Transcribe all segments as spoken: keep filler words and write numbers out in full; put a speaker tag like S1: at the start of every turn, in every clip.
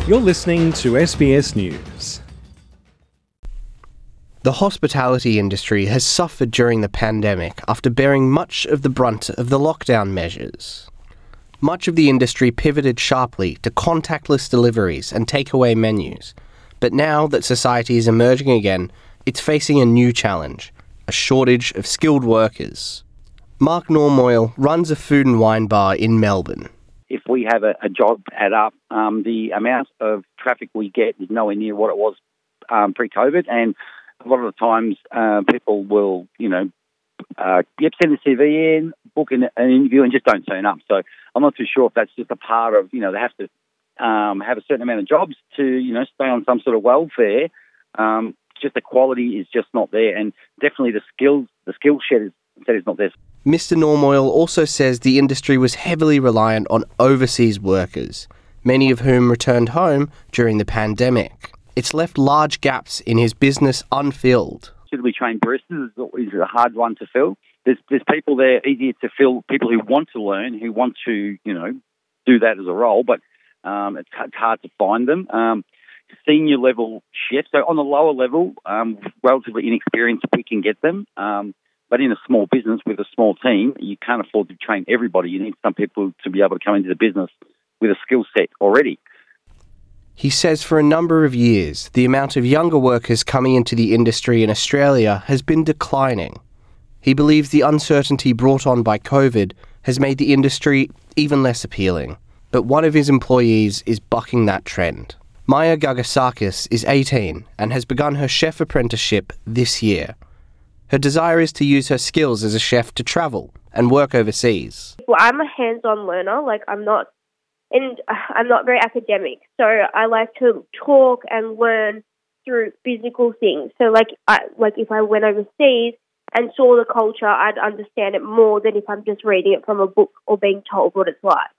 S1: You're listening to S B S News.
S2: The hospitality industry has suffered during the pandemic after bearing much of the brunt of the lockdown measures. Much of the industry pivoted sharply to contactless deliveries and takeaway menus. But now that society is emerging again, it's facing a new challenge, a shortage of skilled workers. Mark Normoyle runs a food and wine bar in Melbourne.
S3: If we have a, a job add up, um, the amount of traffic we get is nowhere near what it was um, pre-COVID, and a lot of the times uh, people will, you know, uh, yep, send the C V in, book an, an interview, and just don't turn up. So I'm not too sure if that's just a part of, you know, they have to um, have a certain amount of jobs to, you know, stay on some sort of welfare. Um, just the quality is just not there, and definitely the skills, the skill set is, set is not there.
S2: Mister Normoyle also says the industry was heavily reliant on overseas workers, many of whom returned home during the pandemic. It's left large gaps in his business unfilled.
S3: Suitably trained baristas is a hard one to fill. There's there's people there easier to fill, people who want to learn, who want to, you know, do that as a role, but um, it's, it's hard to find them. Um, senior level chefs, so on the lower level, um, relatively inexperienced, we can get them. Um, But in a small business with a small team, you can't afford to train everybody. You need some people to be able to come into the business with a skill set already.
S2: He says for a number of years, the amount of younger workers coming into the industry in Australia has been declining. He believes the uncertainty brought on by COVID has made the industry even less appealing. But one of his employees is bucking that trend. Maya Gagasakis is eighteen and has begun her chef apprenticeship this year. Her desire is to use her skills as a chef to travel and work overseas.
S4: Well, I'm a hands-on learner. Like I'm not, and I'm not very academic. So I like to talk and learn through physical things. So like, I, like if I went overseas and saw the culture, I'd understand it more than if I'm just reading it from a book or being told what it's like.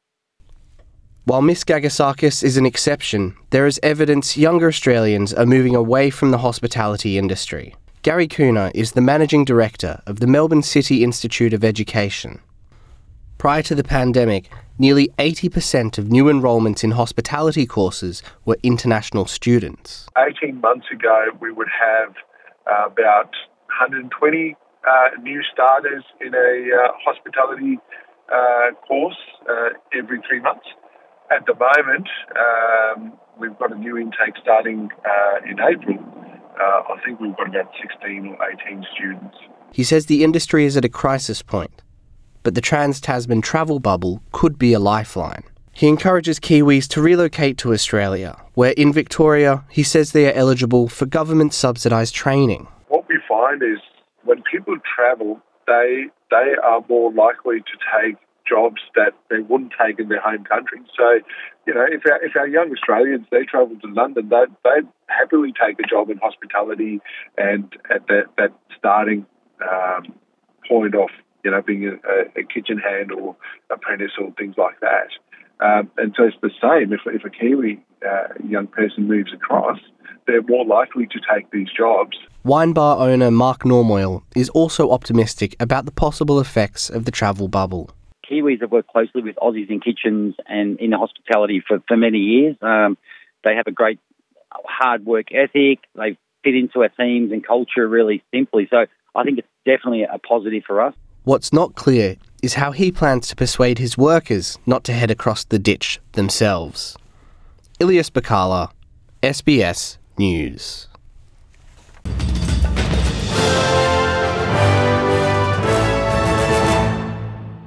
S2: While Miss Gagasakis is an exception, there is evidence younger Australians are moving away from the hospitality industry. Gary Cooner is the Managing Director of the Melbourne City Institute of Education. Prior to the pandemic, nearly eighty percent of new enrolments in hospitality courses were international students.
S5: eighteen months ago, we would have uh, about one hundred twenty uh, new starters in a uh, hospitality uh, course uh, every three months. At the moment, um, we've got a new intake starting uh, in April. Uh, I think we've got about sixteen or eighteen students.
S2: He says the industry is at a crisis point, but the Trans-Tasman travel bubble could be a lifeline. He encourages Kiwis to relocate to Australia, where in Victoria, he says they are eligible for government-subsidised training.
S5: What we find is when people travel, they they are more likely to take jobs that they wouldn't take in their home country. So, you know, if our, if our young Australians, they travel to London, they, they'd happily take a job in hospitality and at that, that starting um, point of, you know, being a, a kitchen hand or apprentice or things like that. Um, and so it's the same. If, if a Kiwi uh, young person moves across, they're more likely to take these jobs.
S2: Wine bar owner Mark Normoyle is also optimistic about the possible effects of the travel bubble.
S3: Kiwis have worked closely with Aussies in kitchens and in hospitality for, for many years. Um, they have a great hard work ethic. They fit into our teams and culture really simply. So I think it's definitely a positive for us.
S2: What's not clear is how he plans to persuade his workers not to head across the ditch themselves. Ilias Bakala, S B S News.